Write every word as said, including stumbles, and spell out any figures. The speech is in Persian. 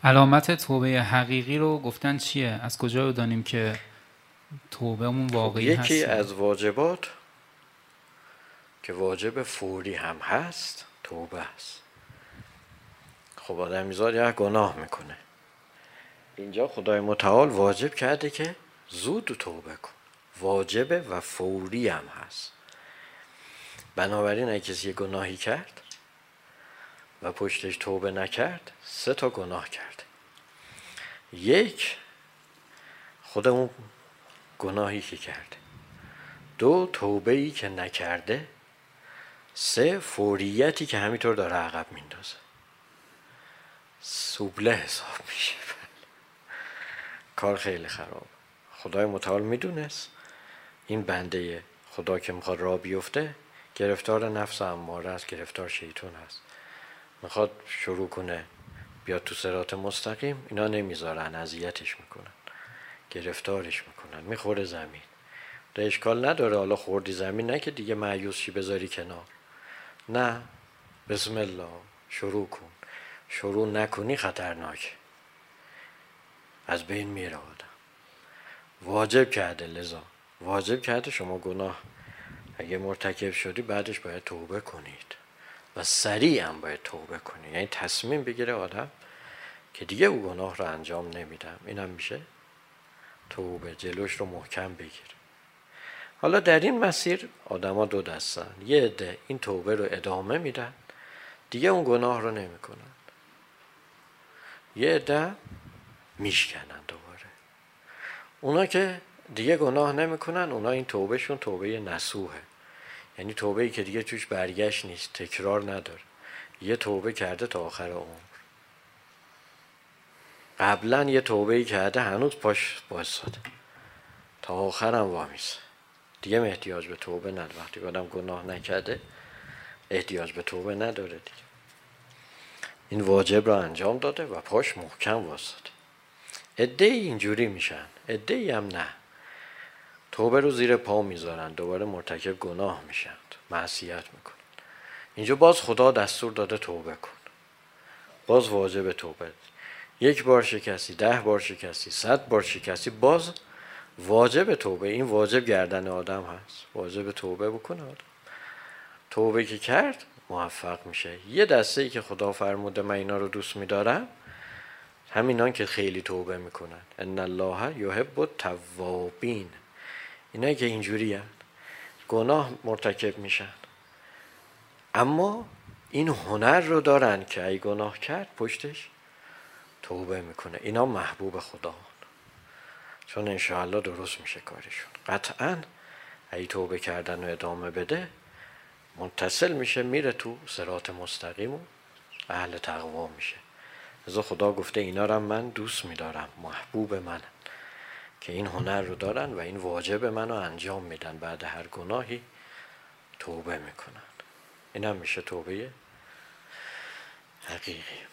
علامت توبه حقیقی رو گفتن چیه؟ از کجا رو دانیم که توبهمون واقعی هست؟ یکی از واجبات که واجب فوری هم هست توبه است. خب آدمیزاد یک گناه میکنه، اینجا خدای متعال واجب کرده که زود توبه کن، واجبه و فوری هم هست. بنابراین اگه کسی یه گناهی کرد و پشتش توبه نکرد، سه تا گناه کرده. یک، خود اون گناهی که کرده. دو، توبه‌ای که نکرده. سه، فوریتی که همینطور داره عقب میندازه، سوبله حساب میشه. کار خیلی خراب. خدای متعال میدونست این بنده خدا که میخواد راه بیفته گرفتار نفس اماره است، گرفتار شیطان است، میخواد شروع کنه بیاد تو صراط مستقیم، اینا نمیذارن، اذیتش میکنن، گرفتارش میکنن، میخوره زمین. ده اشکال نداره، حالا خوردی زمین نه که دیگه مایوس شی بذاری کنار، نه، بسم الله شروع کن. شروع نکنی خطرناکه، از بین میره آدم. واجب کرده، لذا واجب کرده شما گناه اگه مرتکب شدی بعدش باید توبه کنید و سریع هم باید توبه کنید. یعنی تصمیم بگیره آدم که دیگه او گناه رو انجام نمیدم. اینم میشه توبه، جلوش رو محکم بگیر. حالا در این مسیر آدم ها دو دستن، یه عده این توبه رو ادامه میدن دیگه اون گناه رو نمی کنن، یه عده میشکنن دوباره. اونا که دیگه گناه نمی کنن، اونا این توبهشون توبه نصوحه، یعنی توبهی که دیگه توش برگشت نیست، تکرار نداره. یه توبه کرده تا آخر عمر. قبلا یه توبهی کرده هنوز پاش بایستاده، تا آخرم وامیسه، دیگه احتیاج به توبه نداره. وقتی آدم گناه نکرده احتیاج به توبه نداره دیگه. این واجب رو انجام داده و پاش محکم وایستاده. عده‌ای اینجوری میشن، عده‌ای هم نه، توبه رو زیر پا میذارن، دوباره مرتکب گناه میشن، معصیت میکنن. اینجا باز خدا دستور داده توبه کن، باز واجب توبه. یک بار شکستی، ده بار شکستی، صد بار شکستی، باز واجب توبه. این واجب گردن آدم هست، واجب توبه بکنه آدم. توبه که کرد موفق میشه. یه دسته ای که خدا فرموده من اینا رو دوست میدارم، همینان که خیلی توبه میکنن. ان الله یحب التوابین، اینایی که اینجوری هست، گناه مرتکب میشن اما این هنر رو دارن که ای گناه کرد پشتش توبه میکنه. اینا محبوب خدا، چون انشاءالله درست میشه کارشون. قطعا ای توبه کردن و ادامه بده متصل میشه، میره تو صراط مستقیم و اهل تقوا میشه. از خدا گفته اینا رو من دوست میدارم، محبوب منن، که این هنر رو دارن و این واجب منو انجام میدن، بعد هر گناهی توبه میکنن. این هم میشه توبه حقیقی.